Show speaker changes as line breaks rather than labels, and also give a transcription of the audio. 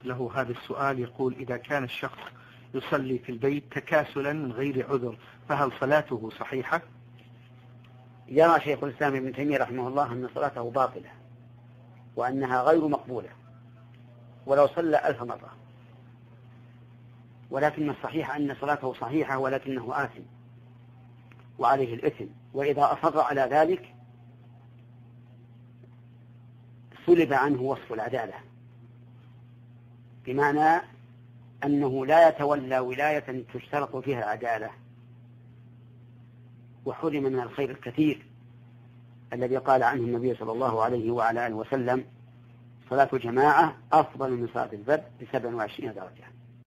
له هذا السؤال يقول: إذا كان الشخص يصلي في البيت تكاسلا من غير عذر فهل صلاته صحيحة؟
يرى شيخ الإسلام ابن تيمية رحمه الله أن صلاته باطلة وأنها غير مقبولة ولو صلى 1000 مرة، ولكن الصحيح أن صلاته صحيحة ولكنه آثم وعليه الإثم، وإذا أصر على ذلك سلب عنه وصف العدالة، بمعنى أنه لا يتولى ولاية تشترط فيها العدالة، وحرم من الخير الكثير الذي قال عنه النبي صلى الله عليه وعلى آله وسلم: صلاة الجماعة أفضل من صلاة الفرد ب27 درجة.